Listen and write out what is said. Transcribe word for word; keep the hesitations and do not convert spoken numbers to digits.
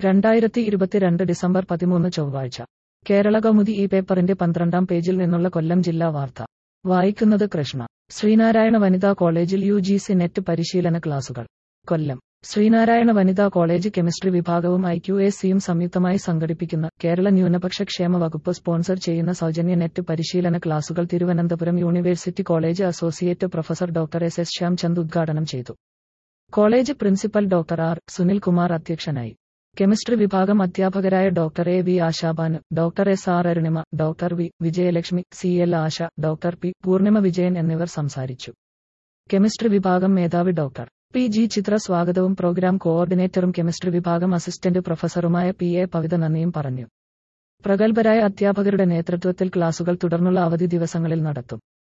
രണ്ടായിരത്തി ഇരുപത്തിരണ്ട് ഡിസംബർ പതിമൂന്ന് ചൊവ്വാഴ്ച കേരളകൗമുദി ഈ പേപ്പറിന്റെ പന്ത്രണ്ടാം പേജിൽ നിന്നുള്ള കൊല്ലം ജില്ലാ വാർത്ത വായിക്കുന്നത് കൃഷ്ണ. ശ്രീനാരായണ വനിതാ കോളേജിൽ യു ജി സി നെറ്റ് പരിശീലന ക്ലാസുകൾ. കൊല്ലം ശ്രീനാരായണ വനിതാ കോളേജ് കെമിസ്ട്രി വിഭാഗവും ഐ ക്യു എ സിയും സംയുക്തമായി സംഘടിപ്പിക്കുന്ന കേരള ന്യൂനപക്ഷ ക്ഷേമ വകുപ്പ് സ്പോൺസർ ചെയ്യുന്ന സൗജന്യ നെറ്റ് പരിശീലന ക്ലാസുകൾ Thiruvananthapuram university college associate professor doctor S S Shyamchand ഉദ്ഘാടനം ചെയ്തു. College principal doctor R Sunilkumar അധ്യക്ഷനായി. കെമിസ്ട്രി വിഭാഗം അധ്യാപകരായ doctor A V Ashabanu, doctor S R Arunima, doctor V Vijayalakshmi, C L Asha, doctor P Poornima Vijayan എന്നിവർ സംസാരിച്ചു. കെമിസ്ട്രി വിഭാഗം മേധാവി ഡോക്ടർ പി ജി ചിത്ര സ്വാഗതവും പ്രോഗ്രാം കോഓർഡിനേറ്ററും കെമിസ്ട്രി വിഭാഗം അസിസ്റ്റന്റ് പ്രൊഫസറുമായ പി എ പവിത നന്ദിയും പറഞ്ഞു. പ്രഗത്ഭരായ അധ്യാപകരുടെ നേതൃത്വത്തിൽ ക്ലാസുകൾ തുടർന്നുള്ള അവധി ദിവസങ്ങളിൽ നടത്തും.